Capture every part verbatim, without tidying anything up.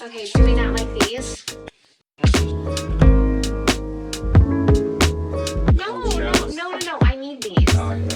Okay, do we not like these? No, no, no, no, no, I need these.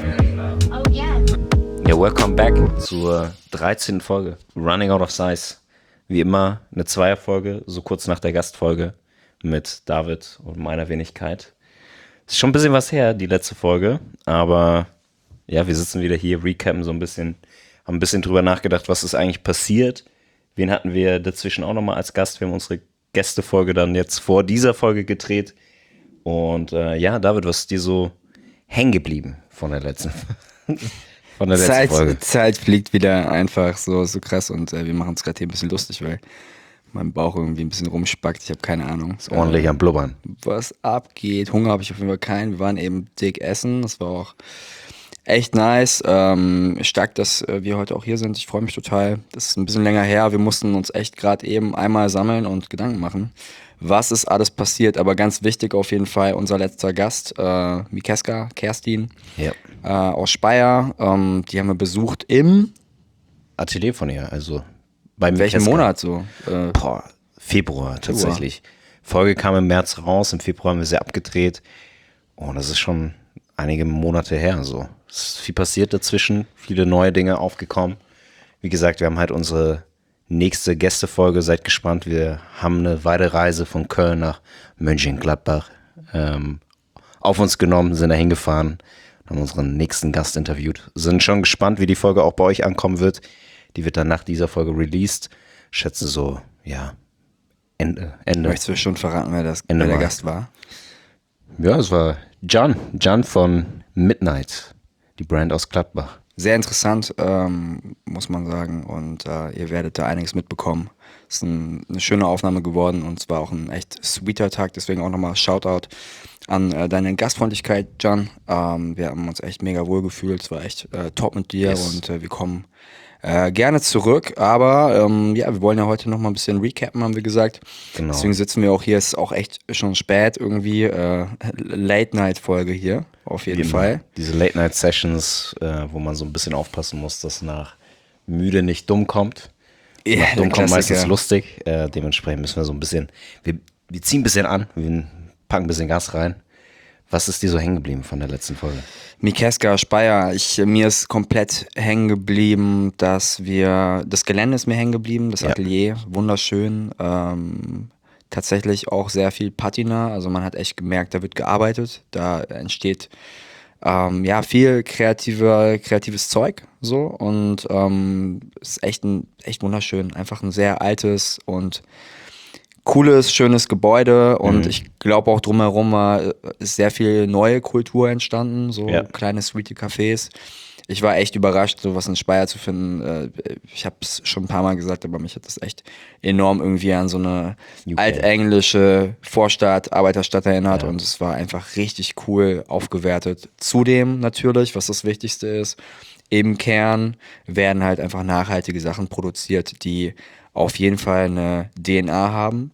Oh, yes. Ja, welcome back zur dreizehnten Folge Running Out of Size. Wie immer eine Zweierfolge, so kurz nach der Gastfolge mit David und meiner Wenigkeit. Ist schon ein bisschen was her, die letzte Folge, aber ja, wir sitzen wieder hier, recappen so ein bisschen, haben ein bisschen drüber nachgedacht, was ist eigentlich passiert. Wen hatten wir dazwischen auch nochmal als Gast? Wir haben unsere Gästefolge dann jetzt vor dieser Folge gedreht. Und äh, ja, David, was ist dir so hängen geblieben von der letzten, von der letzten Zeit, Folge? Zeit fliegt wieder einfach so, so krass und äh, wir machen uns gerade hier ein bisschen lustig, weil mein Bauch irgendwie ein bisschen rumspackt. Ich habe keine Ahnung. Ist ordentlich am Blubbern. Was abgeht. Hunger habe ich auf jeden Fall keinen. Wir waren eben dick essen. Das war auch echt nice. Ähm, stark, dass äh, wir heute auch hier sind. Ich freue mich total. Das ist ein bisschen länger her. Wir mussten uns echt gerade eben einmal sammeln und Gedanken machen. Was ist alles passiert? Aber ganz wichtig auf jeden Fall unser letzter Gast, äh, Mikeska, Kerstin Ja. äh, aus Speyer. Ähm, die haben wir besucht im Atelier von ihr, also beim welchen Mikeska. Monat so? Äh, Boah, Februar tatsächlich. Folge kam im März raus, im Februar haben wir sie abgedreht. Und das ist schon einige Monate her. So. Es ist viel passiert dazwischen, viele neue Dinge aufgekommen. Wie gesagt, wir haben halt unsere nächste Gästefolge, seid gespannt. Wir haben eine weite Reise von Köln nach Mönchengladbach ähm, auf uns genommen, sind da hingefahren, haben unseren nächsten Gast interviewt. Sind schon gespannt, wie die Folge auch bei euch ankommen wird. Die wird dann nach dieser Folge released. Schätze so, ja, Ende. Ende. Möchtest du schon verraten, wer, das, Ende wer der Mai. Gast war? Ja, es war Can. Can von Midnight, die Brand aus Gladbach. Sehr interessant, ähm, muss man sagen. Und äh, ihr werdet da einiges mitbekommen. Es ist ein, eine schöne Aufnahme geworden und es war auch ein echt sweeter Tag. Deswegen auch nochmal Shoutout an äh, deine Gastfreundlichkeit, Can. Ähm, wir haben uns echt mega wohl gefühlt. Es war echt äh, top mit dir Yes. und äh, wir kommen äh, gerne zurück. Aber ähm, ja, wir wollen ja heute nochmal ein bisschen recappen, haben wir gesagt. Genau. Deswegen sitzen wir auch hier. Es ist auch echt schon spät irgendwie. Äh, Late-Night-Folge hier, auf jeden Wie Fall. immer. Diese Late-Night-Sessions, äh, wo man so ein bisschen aufpassen muss, dass nach müde nicht dumm kommt. Ja, nach der dumm kommt meistens Klassiker. lustig. Äh, dementsprechend müssen wir so ein bisschen, wir, wir ziehen ein bisschen an, wir packen ein bisschen Gas rein. Was ist dir so hängen geblieben von der letzten Folge? Mikeska, Speyer, ich, mir ist komplett hängen geblieben, dass wir, das Gelände ist mir hängen geblieben, das Ja. Atelier, wunderschön, ähm, tatsächlich auch sehr viel Patina, also man hat echt gemerkt, da wird gearbeitet, da entsteht ähm, ja viel kreative, kreatives Zeug so und ähm, ist echt, ein, echt wunderschön, einfach ein sehr altes und cooles, schönes Gebäude und Mhm. ich glaube auch drumherum war, ist sehr viel neue Kultur entstanden, so Ja. kleine sweete Cafés. Ich war echt überrascht, sowas in Speyer zu finden. Äh, Ich habe es schon ein paar Mal gesagt, aber mich hat das echt enorm irgendwie an so eine U K. altenglische Vorstadt, Arbeiterstadt erinnert Ja. und es war einfach richtig cool aufgewertet. Zudem natürlich, was das Wichtigste ist, im Kern werden halt einfach nachhaltige Sachen produziert, die auf jeden Fall eine D N A haben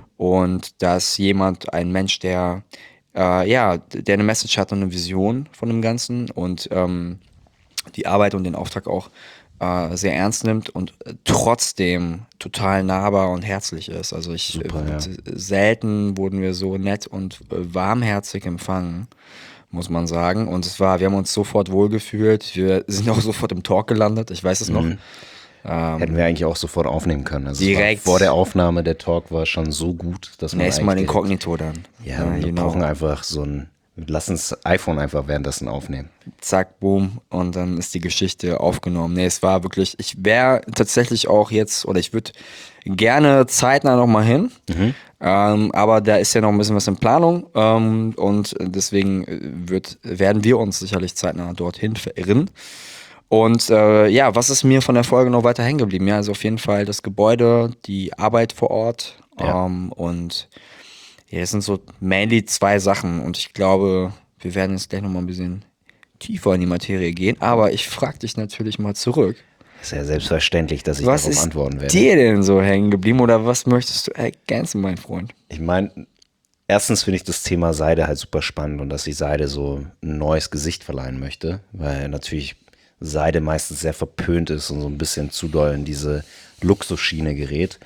und dass jemand, ein Mensch, der äh, ja, der eine Message hat und eine Vision von dem Ganzen und ähm, die Arbeit und den Auftrag auch äh, sehr ernst nimmt und äh, trotzdem total nahbar und herzlich ist. Also ich Super, äh, ja. selten wurden wir so nett und äh, warmherzig empfangen, muss man sagen. Und es war, wir haben uns sofort wohlgefühlt. Wir sind auch sofort im Talk gelandet. Ich weiß es noch. Hätten wir eigentlich auch sofort aufnehmen können. Also es Direkt. War, vor der Aufnahme, der Talk war schon so gut, dass man Nächstes Mal eigentlich direkt- inkognito dann. Ja, wir genau. brauchen einfach so ein, lass uns iPhone einfach währenddessen aufnehmen. Zack, boom, und dann ist die Geschichte aufgenommen. Nee, es war wirklich, ich wäre tatsächlich auch jetzt, oder ich würde gerne zeitnah nochmal hin, ähm, aber da ist ja noch ein bisschen was in Planung ähm, und deswegen wird, werden wir uns sicherlich zeitnah dorthin verirren. Und äh, ja, was ist mir von der Folge noch weiter hängen geblieben? Ja, also auf jeden Fall das Gebäude, die Arbeit vor Ort Ja. ähm, und ja, es sind so mainly zwei Sachen und ich glaube, wir werden jetzt gleich nochmal ein bisschen tiefer in die Materie gehen, aber ich frage dich natürlich mal zurück. Ist ja selbstverständlich, dass ich Was darauf ist antworten werde. dir denn so hängen geblieben oder was möchtest du ergänzen, mein Freund? Ich meine, erstens finde ich das Thema Seide halt super spannend und dass ich Seide so ein neues Gesicht verleihen möchte, weil natürlich Seide meistens sehr verpönt ist und so ein bisschen zu doll in diese Luxusschiene gerät.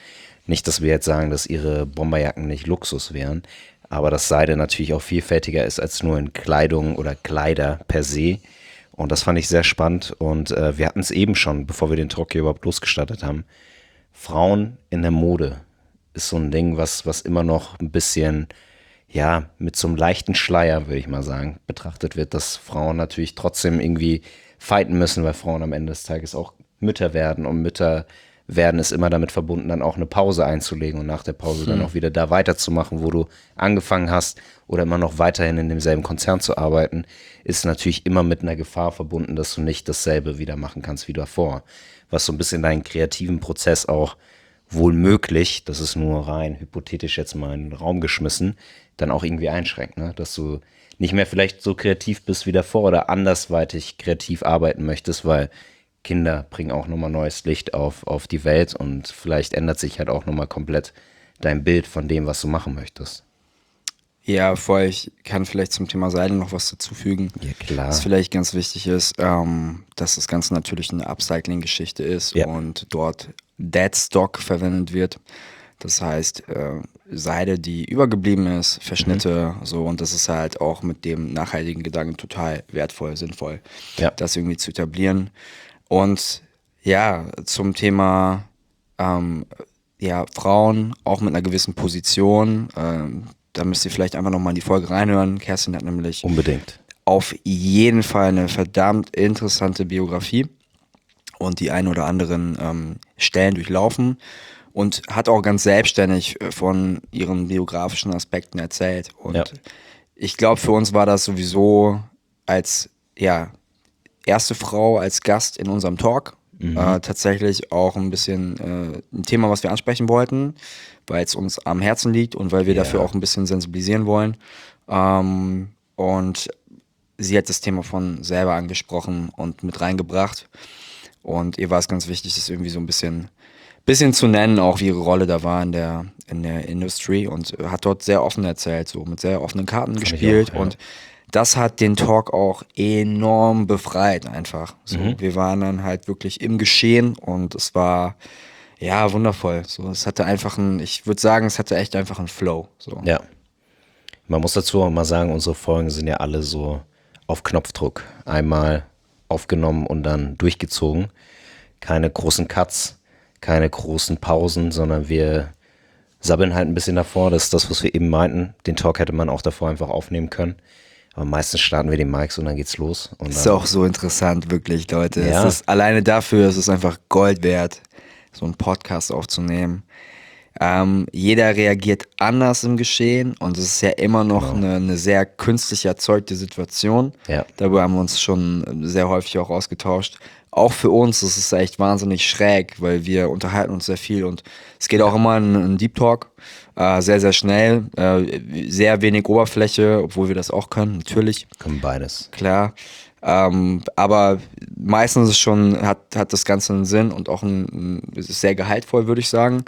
Nicht, dass wir jetzt sagen, dass ihre Bomberjacken nicht Luxus wären, aber dass Seide natürlich auch vielfältiger ist als nur in Kleidung oder Kleider per se. Und das fand ich sehr spannend. Und äh, wir hatten es eben schon, bevor wir den Talk hier überhaupt losgestartet haben. Frauen in der Mode ist so ein Ding, was, was immer noch ein bisschen, ja, mit so einem leichten Schleier, würde ich mal sagen, betrachtet wird, dass Frauen natürlich trotzdem irgendwie fighten müssen, weil Frauen am Ende des Tages auch Mütter werden. Und Mütter werden ist immer damit verbunden, dann auch eine Pause einzulegen und nach der Pause dann auch wieder da weiterzumachen, wo du angefangen hast oder immer noch weiterhin in demselben Konzern zu arbeiten, ist natürlich immer mit einer Gefahr verbunden, dass du nicht dasselbe wieder machen kannst wie davor. Was so ein bisschen deinen kreativen Prozess auch wohl möglich, das ist nur rein hypothetisch jetzt mal in den Raum geschmissen, dann auch irgendwie einschränkt, ne? Dass du nicht mehr vielleicht so kreativ bist wie davor oder andersweitig kreativ arbeiten möchtest, weil Kinder bringen auch nochmal neues Licht auf, auf die Welt und vielleicht ändert sich halt auch nochmal komplett dein Bild von dem, was du machen möchtest. Ja, voll. Ich kann vielleicht zum Thema Seide noch was dazufügen. Ja, klar. Was vielleicht ganz wichtig ist, ähm, dass das Ganze natürlich eine Upcycling-Geschichte ist Ja. und dort Deadstock verwendet wird. Das heißt, äh, Seide, die übergeblieben ist, Verschnitte, Mhm. so, und das ist halt auch mit dem nachhaltigen Gedanken total wertvoll, sinnvoll, Ja. das irgendwie zu etablieren. Und ja, zum Thema ähm, ja, Frauen auch mit einer gewissen Position, ähm, da müsst ihr vielleicht einfach nochmal in die Folge reinhören. Kerstin hat nämlich Unbedingt. auf jeden Fall eine verdammt interessante Biografie und die ein oder anderen ähm, Stellen durchlaufen und hat auch ganz selbstständig äh, von ihren biografischen Aspekten erzählt. Und Ja. ich glaube, für uns war das sowieso als ja, erste Frau als Gast in unserem Talk äh, tatsächlich auch ein bisschen äh, ein Thema, was wir ansprechen wollten, weil es uns am Herzen liegt und weil wir Ja. dafür auch ein bisschen sensibilisieren wollen. Ähm, und sie hat das Thema von selber angesprochen und mit reingebracht. Und ihr war es ganz wichtig, das irgendwie so ein bisschen, bisschen zu nennen, auch wie ihre Rolle da war in der, in der Industry, und hat dort sehr offen erzählt, so mit sehr offenen Karten ich gespielt. auch, ja. Und das hat den Talk auch enorm befreit einfach. So, Mhm. wir waren dann halt wirklich im Geschehen und es war ja wundervoll. So, es hatte einfach ein, ich würde sagen, es hatte echt einfach einen Flow. So. Ja. Man muss dazu auch mal sagen, unsere Folgen sind ja alle so auf Knopfdruck. Einmal aufgenommen und dann durchgezogen. Keine großen Cuts, keine großen Pausen, sondern wir sabbeln halt ein bisschen davor. Das ist das, was wir eben meinten. Den Talk hätte man auch davor einfach aufnehmen können. Aber meistens starten wir den Mics und dann geht's los. Und Ist dann, auch so interessant, wirklich, Leute. Ja. Es ist alleine dafür, es ist einfach Gold wert, so einen Podcast aufzunehmen. Ähm, jeder reagiert anders im Geschehen und es ist ja immer noch Genau. eine, eine sehr künstlich erzeugte Situation. Ja. Darüber haben wir uns schon sehr häufig auch ausgetauscht. Auch für uns ist es echt wahnsinnig schräg, weil wir unterhalten uns sehr viel und es geht auch immer in einen Deep Talk, äh, sehr, sehr schnell, äh, sehr wenig Oberfläche, obwohl wir das auch können, natürlich. kommen beides. Klar. Ähm, aber meistens ist es schon, hat, hat das Ganze einen Sinn und auch ein, ein, es ist sehr gehaltvoll, würde ich sagen.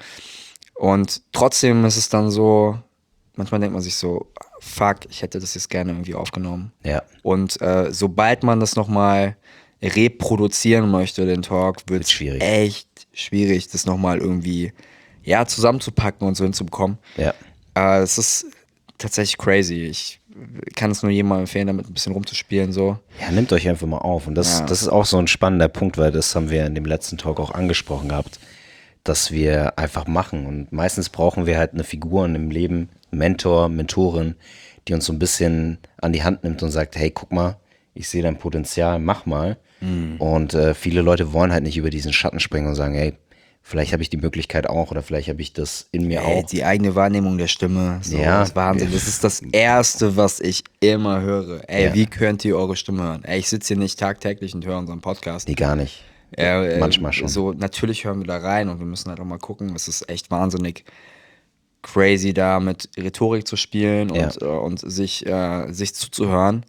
Und trotzdem ist es dann so, manchmal denkt man sich so, fuck, ich hätte das jetzt gerne irgendwie aufgenommen. Ja. Und äh, sobald man das nochmal reproduzieren möchte, den Talk, wird Wird's es schwierig. echt schwierig, das nochmal irgendwie ja, zusammenzupacken und so hinzubekommen. Ja. Äh, es ist tatsächlich crazy. Ich kann es nur jedem empfehlen, damit ein bisschen rumzuspielen. So. Ja, nehmt euch einfach mal auf. Und das, Ja. das ist auch so ein spannender Punkt, weil das haben wir in dem letzten Talk auch angesprochen gehabt, dass wir einfach machen. Und meistens brauchen wir halt eine Figur in dem Leben, Mentor, Mentorin, die uns so ein bisschen an die Hand nimmt und sagt, hey, guck mal, ich sehe dein Potenzial, mach mal. Mhm. Und äh, viele Leute wollen halt nicht über diesen Schatten springen und sagen, hey, vielleicht habe ich die Möglichkeit auch oder vielleicht habe ich das in mir Ey, auch. die eigene Wahrnehmung der Stimme, so, Ja. das ist Wahnsinn. Das ist das Erste, was ich immer höre. Ey, Ja. wie könnt ihr eure Stimme hören? Ey, ich sitze hier nicht tagtäglich und höre unseren Podcast. Nee, gar nicht. Äh, äh, Manchmal schon. So, natürlich hören wir da rein und wir müssen halt auch mal gucken. Es ist echt wahnsinnig crazy, da mit Rhetorik zu spielen und, Ja. äh, und sich, äh, sich zuzuhören.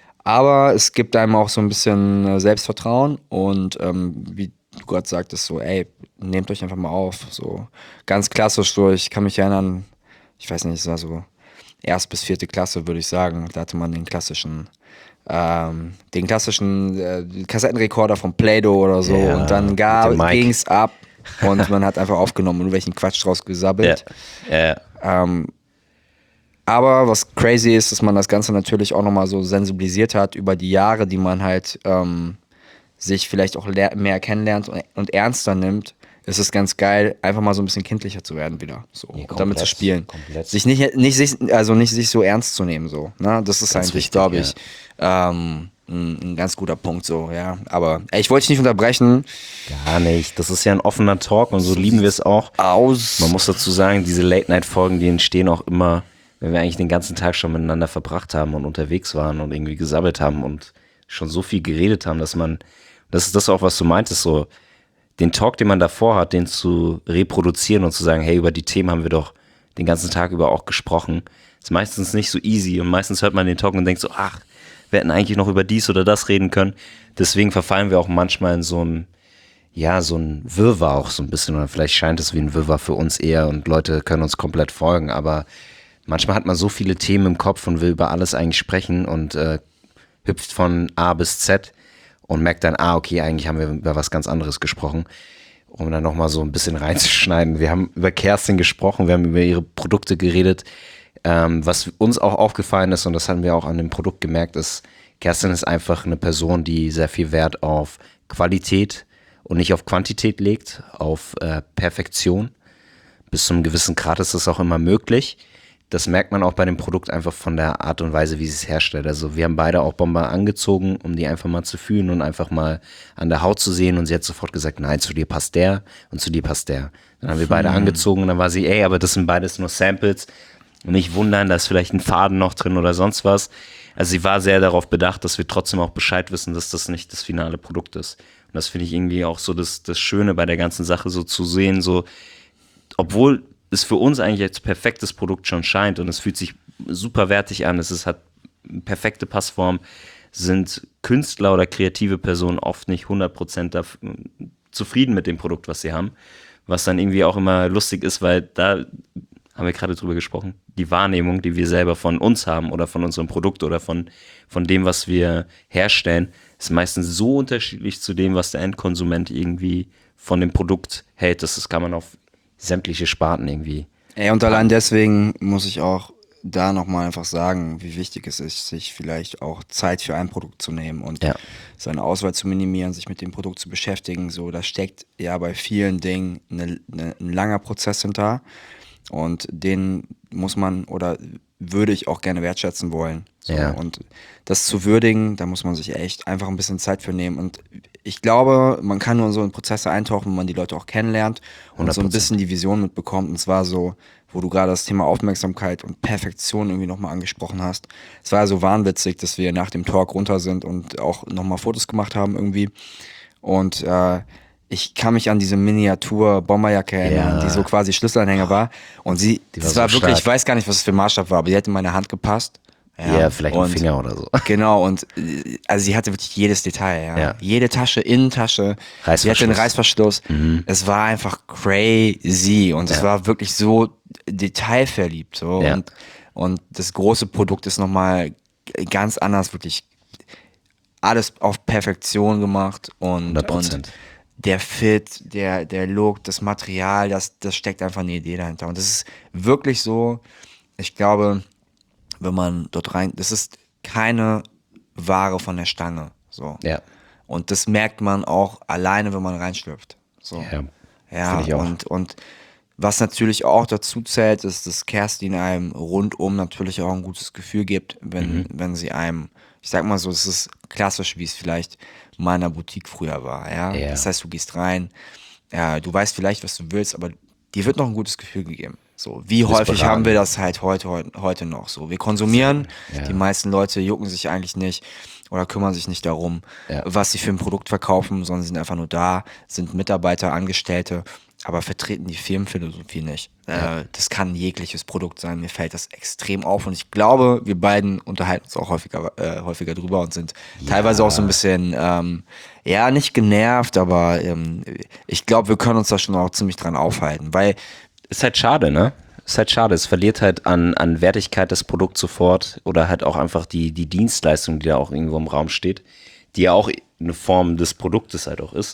Aber es gibt einem auch so ein bisschen äh, Selbstvertrauen und ähm, wie du gerade sagtest, so, ey, nehmt euch einfach mal auf. So ganz klassisch, so, ich kann mich erinnern, ich weiß nicht, es war so erst bis vierte Klasse, würde ich sagen. Da hatte man den klassischen ähm, den klassischen äh, Kassettenrekorder von Play-Doh oder so Ja, und dann mit dem Mic. ging es ab. und man hat einfach aufgenommen und welchen Quatsch draus gesabbelt. Ja. Ja. Ähm, aber was crazy ist, dass man das Ganze natürlich auch nochmal so sensibilisiert hat über die Jahre, die man halt ähm, sich vielleicht auch lehr- mehr kennenlernt und, und ernster nimmt. Es ist ganz geil, einfach mal so ein bisschen kindlicher zu werden wieder. So, Nee, und damit zu komplett, spielen. komplett. Sich nicht, nicht, sich, also nicht sich so ernst zu nehmen. So, ne? Das ist Ganz eigentlich, wichtig, glaube ich, ähm, ein, ein ganz guter Punkt. So, ja. Aber ey, ich wollte dich nicht unterbrechen. Gar nicht. Das ist ja ein offener Talk und so lieben wir es auch. Aus. Man muss dazu sagen, diese Late-Night-Folgen, die entstehen auch immer, wenn wir eigentlich den ganzen Tag schon miteinander verbracht haben und unterwegs waren und irgendwie gesabbelt haben und schon so viel geredet haben, dass man, das ist das auch, was du meintest, so den Talk, den man davor hat, den zu reproduzieren und zu sagen, hey, über die Themen haben wir doch den ganzen Tag über auch gesprochen, ist meistens nicht so easy und meistens hört man den Talk und denkt so, ach, wir hätten eigentlich noch über dies oder das reden können. Deswegen verfallen wir auch manchmal in so ein, ja, so ein Wirrwarr auch so ein bisschen, oder vielleicht scheint es wie ein Wirrwarr für uns eher und Leute können uns komplett folgen, aber manchmal hat man so viele Themen im Kopf und will über alles eigentlich sprechen und äh, hüpft von A bis Z und merkt dann, ah, okay, eigentlich haben wir über was ganz anderes gesprochen, um dann nochmal so ein bisschen reinzuschneiden. Wir haben über Kerstin gesprochen, wir haben über ihre Produkte geredet. Ähm, was uns auch aufgefallen ist, und das haben wir auch an dem Produkt gemerkt, ist, Kerstin ist einfach eine Person, die sehr viel Wert auf Qualität und nicht auf Quantität legt, auf äh, Perfektion. Bis zu einem gewissen Grad ist das auch immer möglich. Das merkt man auch bei dem Produkt einfach von der Art und Weise, wie sie es herstellt. Also wir haben beide auch Bomber angezogen, um die einfach mal zu fühlen und einfach mal an der Haut zu sehen. Und sie hat sofort gesagt, nein, zu dir passt der und zu dir passt der. Dann haben wir beide Hm. angezogen und dann war sie, ey, aber das sind beides nur Samples. Und nicht wundern, da ist vielleicht ein Faden noch drin oder sonst was. Also sie war sehr darauf bedacht, dass wir trotzdem auch Bescheid wissen, dass das nicht das finale Produkt ist. Und das finde ich irgendwie auch so das, das Schöne bei der ganzen Sache, so zu sehen, so, obwohl es für uns eigentlich als perfektes Produkt schon scheint und es fühlt sich super wertig an, es ist, hat eine perfekte Passform, sind Künstler oder kreative Personen oft nicht hundert Prozent daf- zufrieden mit dem Produkt, was sie haben, was dann irgendwie auch immer lustig ist, weil da haben wir gerade drüber gesprochen, die Wahrnehmung, die wir selber von uns haben oder von unserem Produkt oder von, von dem, was wir herstellen, ist meistens so unterschiedlich zu dem, was der Endkonsument irgendwie von dem Produkt hält. Das, das kann man auf sämtliche Sparten irgendwie. Ey, und allein deswegen muss ich auch da nochmal einfach sagen, wie wichtig es ist, sich vielleicht auch Zeit für ein Produkt zu nehmen und Ja. seine Auswahl zu minimieren, sich mit dem Produkt zu beschäftigen. So, da steckt ja bei vielen Dingen eine, eine, ein langer Prozess hinter und den muss man oder würde ich auch gerne wertschätzen wollen. So, Ja. und das zu würdigen, da muss man sich echt einfach ein bisschen Zeit für nehmen. Und ich glaube, man kann nur so in Prozesse eintauchen, wenn man die Leute auch kennenlernt und hundert so ein Prozent. bisschen die Vision mitbekommt. Und zwar so, wo du gerade das Thema Aufmerksamkeit und Perfektion irgendwie nochmal angesprochen hast. Es war ja so wahnwitzig, dass wir nach dem Talk runter sind und auch nochmal Fotos gemacht haben irgendwie. Und äh, ich kann mich an diese Miniatur-Bomberjacke erinnern, Ja. die so quasi Schlüsselanhänger war. Und sie, Die das war war so wirklich, stark. ich weiß gar nicht, was es für ein Maßstab war, aber die hätte in meine Hand gepasst. Ja, vielleicht ein und- Finger oder so. Genau, und äh, also sie hatte wirklich jedes Detail, ja. Ja. Jede Tasche, Innentasche, sie hatte einen Reißverschluss. Es war einfach crazy und es Ja. war wirklich so detailverliebt. So. Ja. Und, und das große Produkt ist nochmal ganz anders, wirklich alles auf Perfektion gemacht und, hundert und Prozent. der Fit, der, der Look, das Material, das, das steckt einfach eine Idee dahinter. Und das ist wirklich so, ich glaube, wenn man dort rein, das ist keine Ware von der Stange. So. Ja. Und das merkt man auch alleine, wenn man reinschlüpft. So. Ja, Ja, finde ich auch. und, und was natürlich auch dazu zählt, ist, dass Kerstin einem rundum natürlich auch ein gutes Gefühl gibt, wenn, Mhm. wenn sie einem, ich sag mal so, es ist klassisch, wie es vielleicht in meiner Boutique früher war. Ja? Ja. Das heißt, du gehst rein, ja, du weißt vielleicht, was du willst, aber dir wird noch ein gutes Gefühl gegeben. So, wie bist häufig beraten. haben wir das halt heute, heute, heute noch so? Wir konsumieren, Ja. die meisten Leute jucken sich eigentlich nicht oder kümmern sich nicht darum, Ja. was sie für ein Produkt verkaufen, sondern sind einfach nur da, sind Mitarbeiter, Angestellte, aber vertreten die Firmenphilosophie nicht. Äh, das kann jegliches Produkt sein, mir fällt das extrem auf und ich glaube, wir beiden unterhalten uns auch häufiger, äh, häufiger drüber und sind teilweise auch so ein bisschen, ähm, ja, nicht genervt, aber ähm, ich glaube, wir können uns da schon auch ziemlich dran aufhalten, weil Ist halt schade, ne? Ist halt schade. Es verliert halt an, an Wertigkeit das Produkt sofort oder halt auch einfach die, die Dienstleistung, die da auch irgendwo im Raum steht, die ja auch eine Form des Produktes halt auch ist.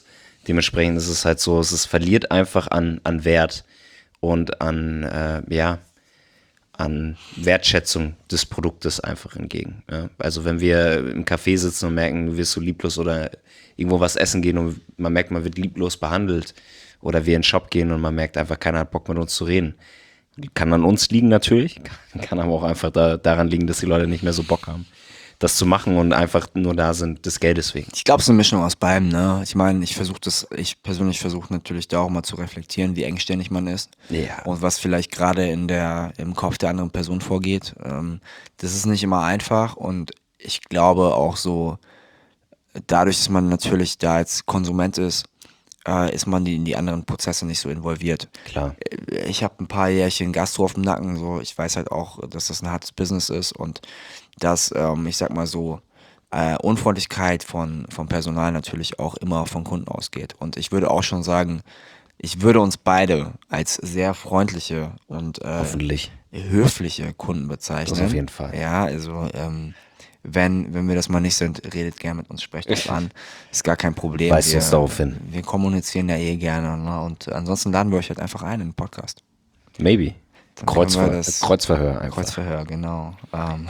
Dementsprechend ist es halt so, es ist, verliert einfach an, an Wert und an, äh, ja, an Wertschätzung des Produktes einfach entgegen. Ja? Also wenn wir im Café sitzen und merken, du wirst so lieblos oder irgendwo was essen gehen und man merkt, man wird lieblos behandelt oder wir in den Shop gehen und man merkt einfach, keiner hat Bock mit uns zu reden. Kann an uns liegen natürlich, kann aber auch einfach da, daran liegen, dass die Leute nicht mehr so Bock haben, das zu machen und einfach nur da sind des Geldes wegen. Ich glaube, es ist eine Mischung aus beidem, ne? Ich meine, ich versuche das, ich persönlich versuche natürlich da auch mal zu reflektieren, wie engständig man ist. Ja. Und was vielleicht gerade in der, im Kopf der anderen Person vorgeht. Ähm, das ist nicht immer einfach und ich glaube auch so, dadurch, dass man natürlich da als Konsument ist, äh, ist man die, in die anderen Prozesse nicht so involviert. Klar. Ich habe ein paar Jährchen Gastro auf dem Nacken, so ich weiß halt auch, dass das ein hartes Business ist und dass, ähm, ich sag mal so, äh, Unfreundlichkeit von, vom Personal natürlich auch immer von Kunden ausgeht. Und ich würde auch schon sagen, ich würde uns beide als sehr freundliche und äh, Hoffentlich. höfliche Kunden bezeichnen. Das auf jeden Fall. Ja, also ähm, wenn, wenn wir das mal nicht sind, redet gerne mit uns, sprecht uns an. Ist gar kein Problem. Weist wir, uns darauf hin. Wir kommunizieren ja eh gerne. Ne? Und ansonsten laden wir euch halt einfach ein in den Podcast. Maybe. Dann Kreuzver können wir das- Kreuzverhör einfach. Kreuzverhör, genau. Ähm.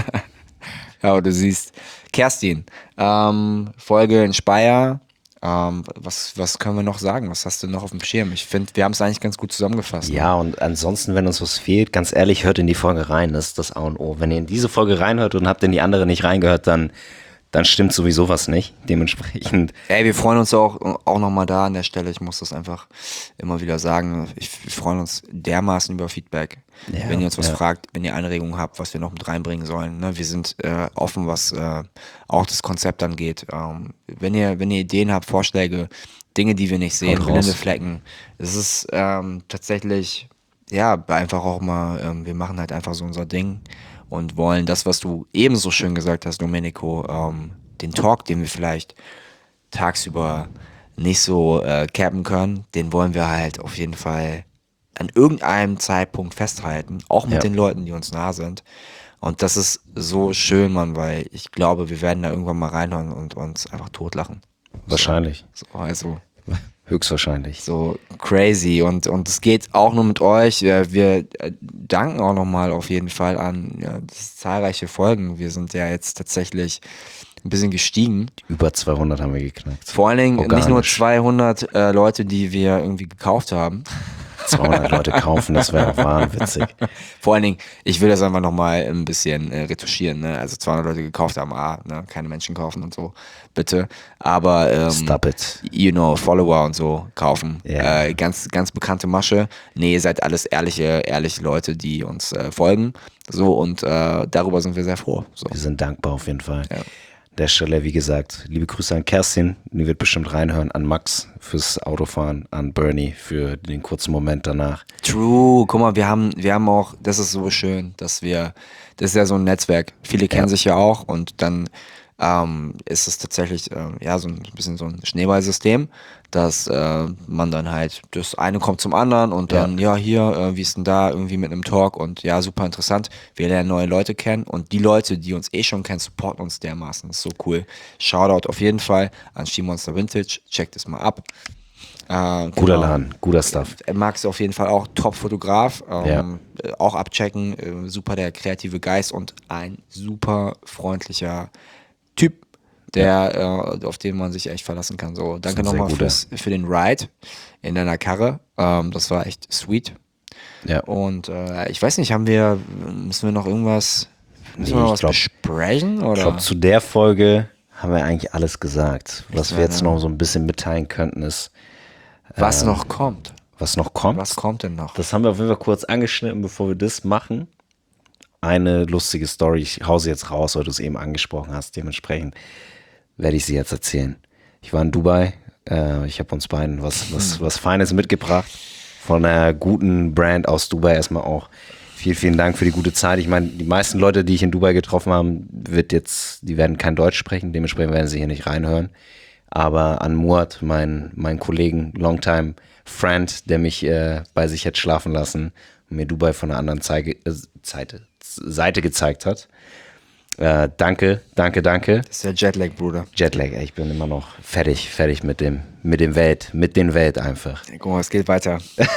Ja, aber du siehst, Kerstin, ähm, Folge in Speyer. Ähm, was, was können wir noch sagen? Was hast du noch auf dem Schirm? Ich finde, wir haben es eigentlich ganz gut zusammengefasst. Ja, und ansonsten, wenn uns was fehlt, ganz ehrlich, hört in die Folge rein, das ist das A und O. Wenn ihr in diese Folge reinhört und habt in die andere nicht reingehört, dann, dann stimmt sowieso was nicht. Dementsprechend, Ey, wir freuen uns auch, auch nochmal da an der Stelle. Ich muss das einfach immer wieder sagen. Ich, wir freuen uns dermaßen über Feedback. Ja, wenn ihr uns was ja. fragt, wenn ihr Anregungen habt, was wir noch mit reinbringen sollen. Ne? Wir sind äh, offen, was äh, auch das Konzept angeht. Ähm, wenn ihr, wenn ihr Ideen habt, Vorschläge, Dinge, die wir nicht sehen, Haut raus. blinde Flecken. Es ist ähm, tatsächlich, ja, einfach auch mal, ähm, wir machen halt einfach so unser Ding und wollen das, was du ebenso schön gesagt hast, Domenico, ähm, den Talk, den wir vielleicht tagsüber nicht so äh, cappen können, den wollen wir halt auf jeden Fall an irgendeinem Zeitpunkt festhalten, auch mit Ja. den Leuten, die uns nah sind. Und das ist so schön, Mann, weil ich glaube, wir werden da irgendwann mal reinhören und uns einfach totlachen. wahrscheinlich, So, also höchstwahrscheinlich. so crazy und und es geht auch nur mit euch. Wir, wir äh, danken auch nochmal auf jeden Fall an ja, das zahlreiche Folgen. Wir sind ja jetzt tatsächlich ein bisschen gestiegen. Über zweihundert haben wir geknackt. Vor allen Dingen nicht nur Organisch. zweihundert äh, Leute, die wir irgendwie gekauft haben. zweihundert Leute kaufen, das wäre auch wahnwitzig. Vor allen Dingen, ich will das einfach nochmal ein bisschen äh, retuschieren. Ne? Also zweihundert Leute gekauft haben, ah, ne? Keine Menschen kaufen und so, bitte. Aber ähm, Stop it. you know, Follower und so kaufen. Ja. Äh, ganz, ganz bekannte Masche. Nee, ihr seid alles ehrliche, ehrliche Leute, die uns äh, folgen. So, und äh, darüber sind wir sehr froh. So. Wir sind dankbar auf jeden Fall. Ja. An der Stelle, wie gesagt, liebe Grüße an Kerstin, die wird bestimmt reinhören, an Max fürs Autofahren, an Bernie für den kurzen Moment danach. True, guck mal, wir haben, wir haben auch, das ist so schön, dass wir, das ist ja so ein Netzwerk. Viele kennen Ja. sich ja auch und dann ähm, ist es tatsächlich ähm, ja so ein bisschen so ein Schneeballsystem, dass äh, man dann halt, das eine kommt zum anderen und dann, ja, hier, äh, wie ist denn da, irgendwie mit einem Talk und ja, super interessant. Wir lernen neue Leute kennen und die Leute, die uns eh schon kennen, supporten uns dermaßen. Das ist so cool. Shoutout auf jeden Fall an Skimonster Vintage, checkt es mal ab. Äh, Guter genau. Laden, guter Stuff. Max auf jeden Fall auch Top-Fotograf, ähm, Ja. äh, auch abchecken, äh, super der kreative Geist und ein super freundlicher Typ, der, äh, auf den man sich echt verlassen kann. So, danke ein sehr nochmal guter. fürs, für den Ride in deiner Karre, ähm, das war echt sweet. Ja. Und äh, ich weiß nicht, haben wir, müssen wir noch irgendwas, müssen Nee, wir noch ich was glaub- besprechen? Ich Oder? glaube, zu der Folge haben wir eigentlich alles gesagt. Was ja, wir jetzt ne? noch so ein bisschen mitteilen könnten, ist, was ähm, noch kommt? was noch kommt. Was kommt denn noch? Das haben wir auf jeden Fall kurz angeschnitten, bevor wir das machen. Eine lustige Story, ich hau sie jetzt raus, weil du es eben angesprochen hast. Dementsprechend werde ich sie jetzt erzählen. Ich war in Dubai, äh, ich habe uns beiden was, was, was Feines mitgebracht von einer guten Brand aus Dubai. Erstmal auch vielen, vielen Dank für die gute Zeit. Ich meine, die meisten Leute, die ich in Dubai getroffen habe, wird jetzt, die werden kein Deutsch sprechen, dementsprechend werden sie hier nicht reinhören. Aber an Muad, mein, mein Kollegen, Longtime Friend, der mich äh, bei sich hat schlafen lassen und mir Dubai von einer anderen Zeige, äh, Seite, Seite gezeigt hat, Äh, danke, danke, danke. Das ist der Jetlag, Bruder. Jetlag, ey, ich bin immer noch fertig, fertig mit dem, mit dem Welt, mit den Welt einfach. Guck mal, es geht weiter.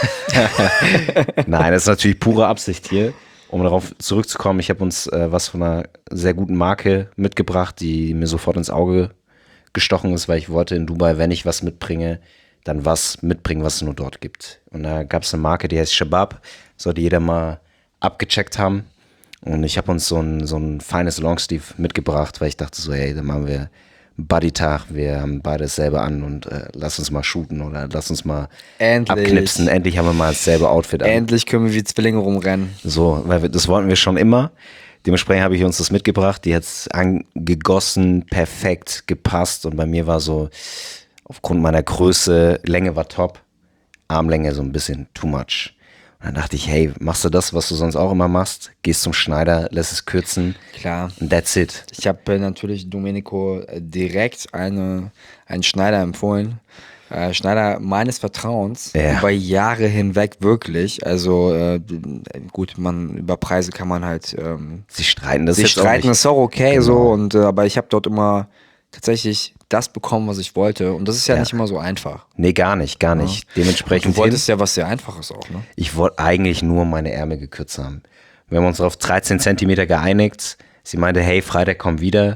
Nein, das ist natürlich pure Absicht hier. Um darauf zurückzukommen, ich habe uns äh, was von einer sehr guten Marke mitgebracht, die mir sofort ins Auge gestochen ist, weil ich wollte in Dubai, wenn ich was mitbringe, dann was mitbringen, was es nur dort gibt. Und da gab es eine Marke, die heißt Shabab, sollte jeder mal abgecheckt haben. Und ich habe uns so ein, so ein feines Longsleeve mitgebracht, weil ich dachte so, hey, dann machen wir Buddy-Tag, wir haben beide dasselbe an und äh, lass uns mal shooten oder lass uns mal Endlich. abknipsen. Endlich haben wir mal dasselbe Outfit an. Endlich können wir wie Zwillinge rumrennen. So, weil wir, das wollten wir schon immer. Dementsprechend habe ich uns das mitgebracht. Die hat es angegossen, perfekt gepasst. Und bei mir war so, aufgrund meiner Größe, Länge war top, Armlänge so ein bisschen too much. Und dann dachte ich, hey, machst du das, was du sonst auch immer machst? Gehst zum Schneider, lässt es kürzen. Klar. Und that's it. Ich habe äh, natürlich Domenico äh, direkt eine, einen Schneider empfohlen. Äh, Schneider meines Vertrauens, Ja. über Jahre hinweg wirklich. Also äh, gut, man über Preise kann man halt ähm, Sie streiten das sich jetzt auch streiten, nicht. ist auch okay Genau. so. Und äh, aber ich habe dort immer tatsächlich das bekommen, was ich wollte. Und das ist ja, Ja. nicht immer so einfach. Nee, gar nicht, gar nicht. Dementsprechend Du wolltest ja was sehr Einfaches auch, ne? Ich wollte eigentlich nur meine Ärmel gekürzt haben. Wir haben uns auf dreizehn Zentimeter geeinigt. Sie meinte, hey, Freitag komm wieder.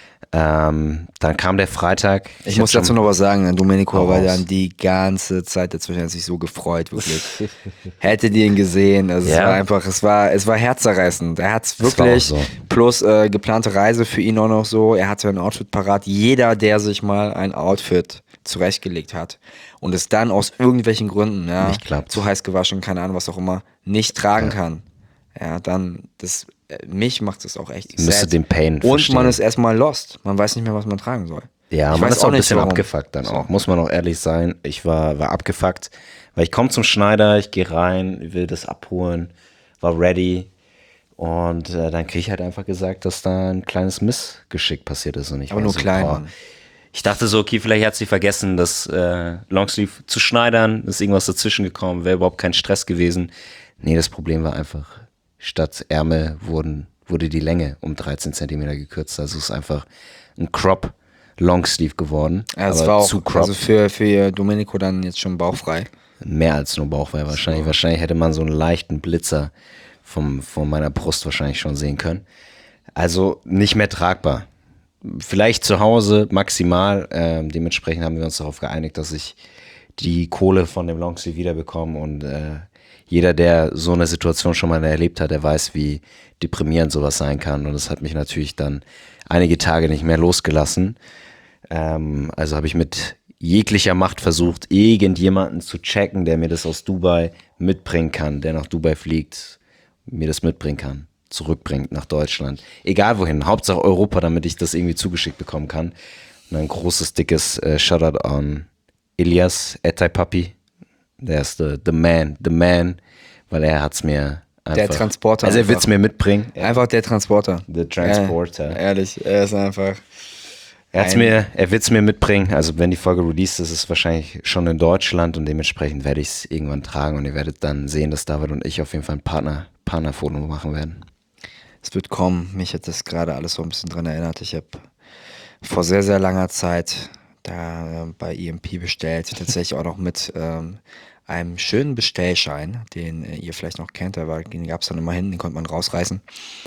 Ähm, dann kam der Freitag. Ich, hab muss schon- dazu noch was sagen, Domenico Hau war raus. dann die ganze Zeit dazwischen, hat sich so gefreut, wirklich. Hättet ihr ihn gesehen, also es Ja. war einfach, es war, es war herzerreißend. Er hat's Das war wirklich, auch so. plus äh, geplante Reise für ihn auch noch so, er hatte ein Outfit parat. Jeder, der sich mal ein Outfit zurechtgelegt hat und es dann aus irgendwelchen Gründen, ja, Nicht klappt. zu heiß gewaschen, keine Ahnung, was auch immer, nicht tragen kann, ja, dann, das, äh, mich macht es auch echt Müsste sad. den Pain Und verstehen. man ist erstmal lost, man weiß nicht mehr, was man tragen soll. Ja, Ich man weiß ist auch ein nicht, bisschen warum. abgefuckt dann auch, muss man auch ehrlich sein. Ich war, war abgefuckt, weil ich komme zum Schneider, ich gehe rein, will das abholen, war ready und äh, dann kriege ich halt einfach gesagt, dass da ein kleines Missgeschick passiert ist. Und ich Aber war nur so, klein, boah. Mann. Ich dachte so, okay, vielleicht hat sie vergessen, das äh, Longsleeve zu schneidern, ist irgendwas dazwischen gekommen, wäre überhaupt kein Stress gewesen. Nee, das Problem war einfach, statt Ärmel wurden, wurde die Länge um dreizehn Zentimeter gekürzt. Also es ist einfach ein Crop Longsleeve geworden. Ja, es aber war auch zu Crop. also für, für Domenico dann jetzt schon bauchfrei. Mehr als nur Bauchfrei wahrscheinlich. Wahrscheinlich hätte man so einen leichten Blitzer vom, von meiner Brust wahrscheinlich schon sehen können. Also nicht mehr tragbar. Vielleicht zu Hause maximal. Ähm, dementsprechend haben wir uns darauf geeinigt, dass ich die Kohle von dem Longsleeve wiederbekomme. Und äh, jeder, der so eine Situation schon mal erlebt hat, der weiß, wie deprimierend sowas sein kann. Und das hat mich natürlich dann einige Tage nicht mehr losgelassen. Ähm, also habe ich mit jeglicher Macht versucht, irgendjemanden zu checken, der mir das aus Dubai mitbringen kann, der nach Dubai fliegt, mir das mitbringen kann, zurückbringt nach Deutschland. Egal wohin, Hauptsache Europa, damit ich das irgendwie zugeschickt bekommen kann. Und ein großes, dickes äh, Shoutout an Elias Etay Papi. Der ist the, the man, the man, weil er hat's mir einfach... Der Transporter Also er einfach. wird's mir mitbringen. Einfach der Transporter. The Transporter. Ja, ehrlich, er ist einfach. Er, hat's Ein- mir, er wird es mir mitbringen. Also wenn die Folge released ist, ist es wahrscheinlich schon in Deutschland und dementsprechend werde ich es irgendwann tragen und ihr werdet dann sehen, dass David und ich auf jeden Fall ein Partner, Partnerfoto machen werden. Es wird kommen. Mich hat das gerade alles so ein bisschen dran erinnert. Ich habe vor sehr, sehr langer Zeit da äh, bei E M P bestellt. Tatsächlich auch noch mit ähm, einem schönen Bestellschein, den äh, ihr vielleicht noch kennt. Aber den gab es dann immer hin, den konnte man rausreißen.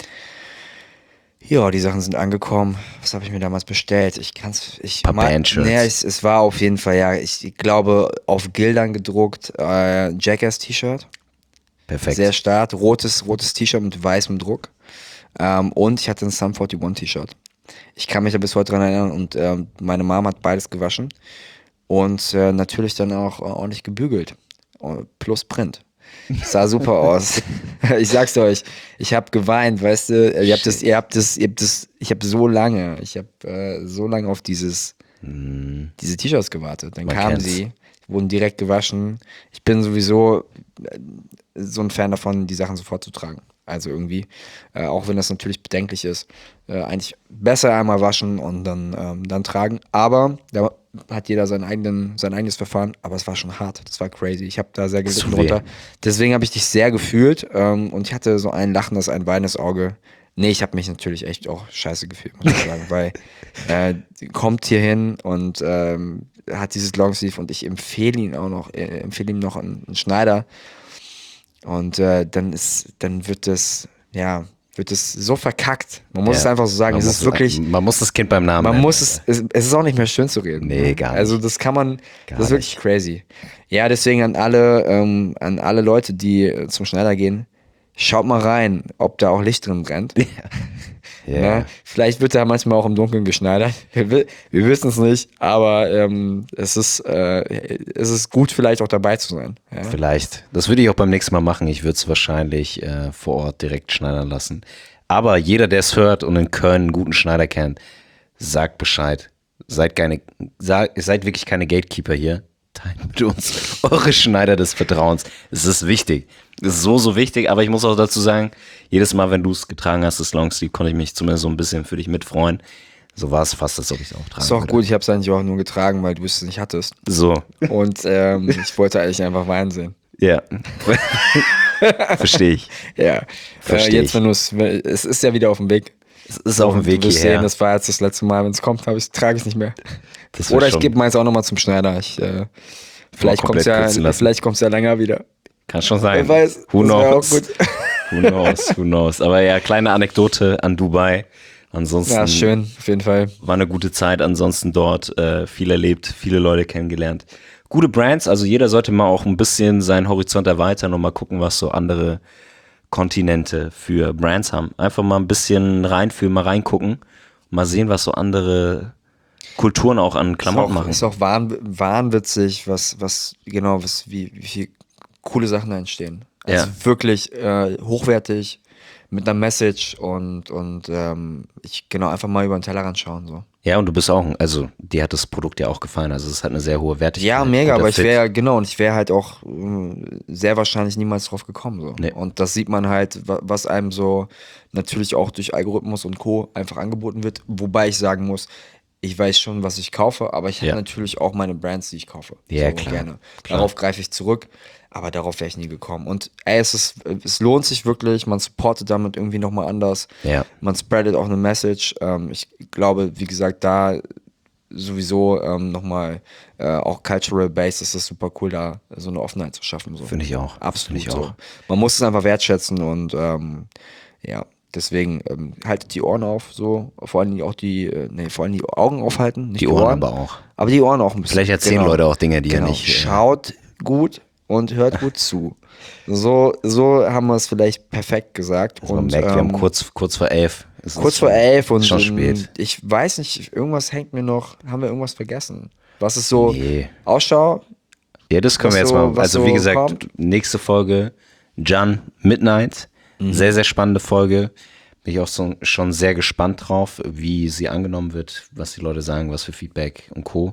Ja, die Sachen sind angekommen. Was habe ich mir damals bestellt? Ich kann's, ich Paar mal- Bandshirts. Nee, es, es war auf jeden Fall, ja, ich glaube, auf Gildern gedruckt, äh, Jackass-T-Shirt. Perfekt. Sehr stark. Rotes, rotes T-Shirt mit weißem Druck. Ähm, und ich hatte ein Sum einundvierzig T-Shirt. Ich kann mich da bis heute dran erinnern und ähm, meine Mom hat beides gewaschen. Und äh, natürlich dann auch äh, ordentlich gebügelt. Äh, Plus Print. Sah super aus. Ich sag's euch, ich habe geweint, weißt du, ihr habt das, ihr habt das, ihr habt das, ich habe so lange, ich habe äh, so lange auf dieses, diese T-Shirts gewartet. Dann Man kamen kennt's. sie, wurden direkt gewaschen. Ich bin sowieso äh, so ein Fan davon, die Sachen sofort zu tragen. Also irgendwie, äh, auch wenn das natürlich bedenklich ist, äh, eigentlich besser einmal waschen und dann, ähm, dann tragen. Aber da hat jeder seinen eigenen, sein eigenes Verfahren. Aber es war schon hart, das war crazy. Ich habe da sehr gelitten So weh. drunter. Deswegen habe ich dich sehr gefühlt ähm, und ich hatte so ein lachendes, ein weinendes Auge Nee, ich habe mich natürlich echt auch scheiße gefühlt, muss ich sagen, weil äh, kommt hier hin und ähm, hat dieses Longsleeve und ich empfehle ihn auch noch, äh, empfehle ihm noch einen, einen Schneider und äh, dann ist, dann wird das, ja, wird es so verkackt. Man muss Ja. es einfach so sagen. Man Es muss ist wirklich, Man muss das Kind beim Namen man nennen. muss es, es, es ist auch nicht mehr schön zu reden. Nee, gar nicht. Also das kann man, Gar das ist wirklich crazy. Ja, deswegen an alle, ähm, an alle Leute, die äh, zum Schneider gehen, schaut mal rein, ob da auch Licht drin brennt. Ja. Ne? Vielleicht wird da manchmal auch im Dunkeln geschneidert. Wir, wi- wir wissen es nicht, aber ähm, es, ist, äh, es ist gut, vielleicht auch dabei zu sein. Ja? Vielleicht. Das würde ich auch beim nächsten Mal machen. Ich würde es wahrscheinlich äh, vor Ort direkt schneidern lassen. Aber jeder, der es hört und in Köln einen guten Schneider kennt, sagt Bescheid. Seid, keine, sag, seid wirklich keine Gatekeeper hier. Teilt mit uns eure Schneider des Vertrauens. Es ist wichtig. Es ist so, so wichtig. Aber ich muss auch dazu sagen, jedes Mal, wenn du es getragen hast, das Longsleeve, konnte ich mich zumindest so ein bisschen für dich mitfreuen. So war es fast, als ob ich es auch tragen Ist auch würde. gut, ich habe es eigentlich auch nur getragen, weil du es nicht hattest. So, Und ähm, ich wollte eigentlich einfach Wein sehen. ja. Verstehe ich. Ja, Versteh äh, jetzt ich. wenn du es, es ist ja wieder auf dem Weg. Es ist auf dem Weg Du wirst hierher. sehen, das war jetzt das letzte Mal, wenn es kommt, habe ich, trage ich es nicht mehr. Das wird Oder ich schon- gebe meins auch nochmal zum Schneider. Ich, äh, vielleicht kommt komplett es ja, kürzen lassen. vielleicht kommt's ja länger wieder. Kann schon sein. Wer weiß, Who das wär auch knows? gut. Who knows? Who knows? Aber ja, kleine Anekdote an Dubai. Ansonsten Ja, schön, auf jeden Fall. war eine gute Zeit. Ansonsten dort äh, viel erlebt, viele Leute kennengelernt. Gute Brands. Also jeder sollte mal auch ein bisschen seinen Horizont erweitern und mal gucken, was so andere Kontinente für Brands haben. Einfach mal ein bisschen reinfühlen, mal reingucken. Mal sehen, was so andere Kulturen auch an Klamotten ist auch, machen. Ist auch wahn, wahnwitzig, was, was, genau, was, wie, wie viel coole Sachen da entstehen. Also Ja. wirklich äh, hochwertig, mit einer Message und, und ähm, ich, genau, einfach mal über den Tellerrand schauen, so. Ja, und du bist auch, ein- also dir hat das Produkt ja auch gefallen. Also es hat eine sehr hohe Wertigkeit. Ja, mega, Guter aber ich Fit. wäre, genau, und ich wäre halt auch äh, sehr wahrscheinlich niemals drauf gekommen. So. Nee. Und das sieht man halt, wa- was einem so natürlich auch durch Algorithmus und Co. einfach angeboten wird. Wobei ich sagen muss, ich weiß schon, was ich kaufe, aber ich Ja. habe natürlich auch meine Brands, die ich kaufe. Ja, so, klar. Gerne. Klar. Darauf greife ich zurück, aber darauf wäre ich nie gekommen. Und ey, es, ist, es lohnt sich wirklich, man supportet damit irgendwie nochmal anders. Ja. Man spreadet auch eine Message. Ähm, ich glaube, wie gesagt, da sowieso ähm, nochmal äh, auch cultural based ist es super cool, da so eine Offenheit zu schaffen. So. Finde ich auch. Absolut Finde ich so. auch. Man muss es einfach wertschätzen und ähm, ja, deswegen ähm, haltet die Ohren auf, so, vor allem auch die, äh, nee, vor allem die Augen aufhalten, nicht Die Ohren aber auch. aber die Ohren auch ein bisschen. Vielleicht erzählen Leute auch Dinge, die genau. ja nicht. äh, Schaut gut und hört gut zu. So, so haben wir es vielleicht perfekt gesagt. Also man und, merkt, wir haben ähm, kurz, kurz vor elf. Es ist Kurz vor schon- elf und schon ähm, spät. ich weiß nicht, irgendwas hängt mir noch, haben wir irgendwas vergessen? Was ist so Nee. Ausschau? Ja, das können was wir jetzt so- mal. was Also wie so gesagt, kommt? nächste Folge, Jan Midnight. Mhm. Sehr, sehr spannende Folge. Bin ich auch so, schon sehr gespannt drauf, wie sie angenommen wird, was die Leute sagen, was für Feedback und Co.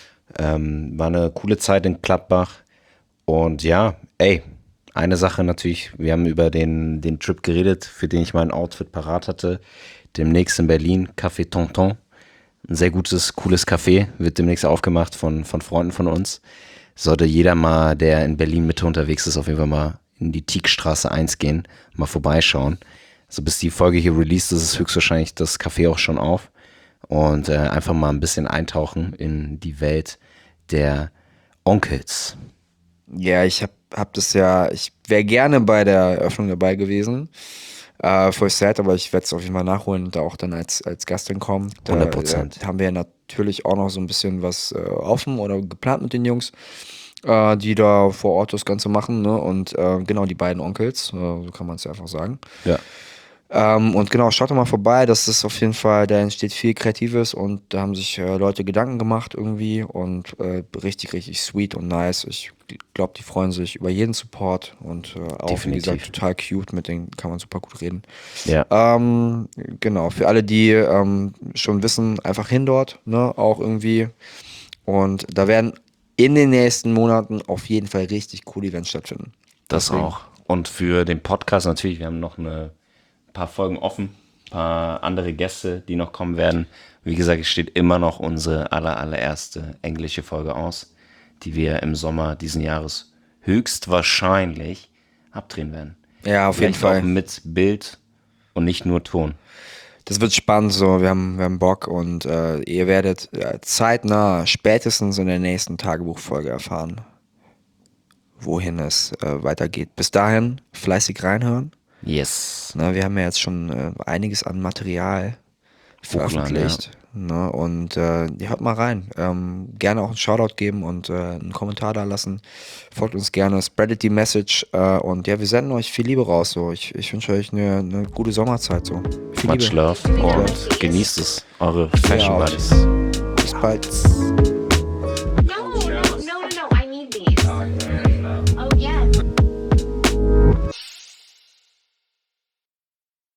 Ähm, war eine coole Zeit in Gladbach. Und ja, ey, eine Sache natürlich, wir haben über den, den Trip geredet, für den ich mein Outfit parat hatte. Demnächst in Berlin, Café Tonton. Ein sehr gutes, cooles Café, wird demnächst aufgemacht von, von Freunden von uns. Sollte jeder mal, der in Berlin Mitte unterwegs ist, auf jeden Fall mal in die Tiekstraße eins gehen, mal vorbeischauen. Also bis die Folge hier released ist, ist höchstwahrscheinlich das Café auch schon auf. Und äh, einfach mal ein bisschen eintauchen in die Welt der Onkels. Ja, ich hab, hab das ja, ich wäre gerne bei der Eröffnung dabei gewesen. Äh, voll sad, aber ich werde es auf jeden Fall nachholen und da auch dann als, als Gast hinkommen. Da, hundert Prozent. äh, haben wir ja natürlich auch noch so ein bisschen was äh, offen oder geplant mit den Jungs, äh, die da vor Ort das Ganze machen. Ne? Und äh, genau, die beiden Onkels, äh, so kann man es ja einfach sagen. Ja. Ähm, und genau, schaut doch mal vorbei, das ist auf jeden Fall, da entsteht viel Kreatives und da haben sich äh, Leute Gedanken gemacht irgendwie und äh, richtig, richtig sweet und nice. Ich glaube, die freuen sich über jeden Support und äh, auch, Definitiv. wie gesagt, total cute, mit denen kann man super gut reden. Ja. Ähm, genau, für alle, die ähm, schon wissen, einfach hin dort, ne, auch irgendwie. Und da werden in den nächsten Monaten auf jeden Fall richtig coole Events stattfinden. Das Deswegen. auch. Und für den Podcast natürlich, wir haben noch eine paar Folgen offen, ein paar andere Gäste, die noch kommen werden. Wie gesagt, es steht immer noch unsere aller, allererste englische Folge aus, die wir im Sommer diesen Jahres höchstwahrscheinlich abdrehen werden. Ja, auf jeden Vielleicht Fall. auch mit Bild und nicht nur Ton. Das wird spannend, so, wir haben, wir haben Bock und äh, ihr werdet äh, zeitnah, spätestens in der nächsten Tagebuchfolge erfahren, wohin es äh, weitergeht. Bis dahin fleißig reinhören. Yes. Na, wir haben ja jetzt schon äh, einiges an Material veröffentlicht. Ne, und äh, ihr hört mal rein. Ähm, gerne auch einen Shoutout geben und äh, einen Kommentar da lassen. Folgt uns gerne, spreadet die Message äh, und ja, wir senden euch viel Liebe raus. So. Ich, ich wünsche euch eine, eine gute Sommerzeit. So. Viel Much Liebe. love und genießt es, eure Fashion Ja, Buddies. Bis bald.